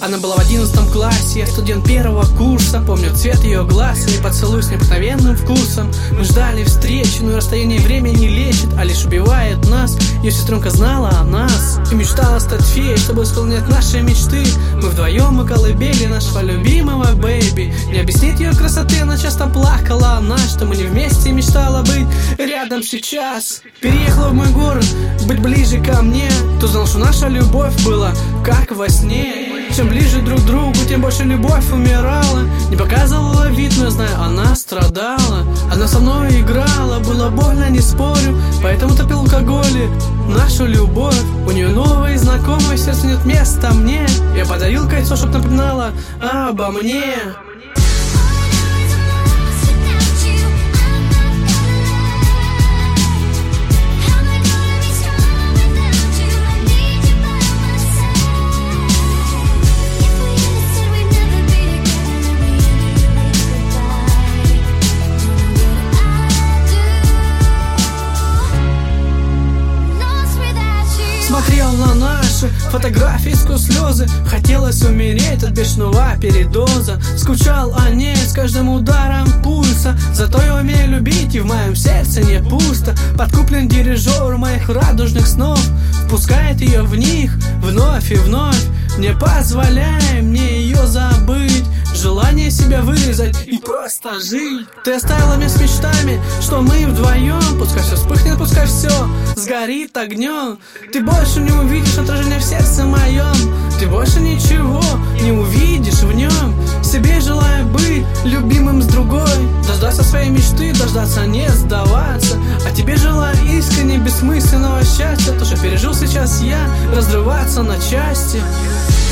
Она была в 11 классе, я студент первого курса. Помню цвет ее глаз и поцелуй с необыкновенным вкусом. Мы ждали встречи, но расстояние время не лечит, а лишь убивает нас. Ее сестренка знала о нас и мечтала стать феей, чтобы исполнять наши мечты. Мы вдвоем у колыбели нашего любимого бэйби. Не объяснить ее красоты, она часто плакала о нас, что мы не вместе, мечтала быть рядом сейчас. Переехала в мой город, быть ближе ко мне. Кто знал, что наша любовь была как во сне. Чем ближе друг к другу, тем больше любовь умирала. Не показывала вид, но я знаю, она страдала. Она со мной играла, было больно, не спорю, поэтому топил алкоголь нашу любовь. У нее новые знакомые, в сердце нет места мне. Я подарил кольцо, чтоб напоминало обо мне. Смотрел на наши фотографии сквозь слезы. Хотелось умереть от бешеного передоза. Скучал о ней с каждым ударом пульса. Зато я умею любить, и в моем сердце не пусто. Подкуплен дирижер моих радужных снов. Впускает ее в них вновь и вновь, не позволяя мне ее забыть. Желание себя вырезать и просто жить. Ты оставила меня с мечтами, что мы вдвоем. Пускай все вспыхнет, пускай все сгорит огнем. Ты больше не увидишь отражения в сердце моем. Ты больше ничего не увидишь в нем. Себе желаю быть любимым с другой. Дождаться своей мечты, дождаться, не сдаваться. А тебе желаю искренне бессмысленного счастья. То, что пережил сейчас я, разрываться на части.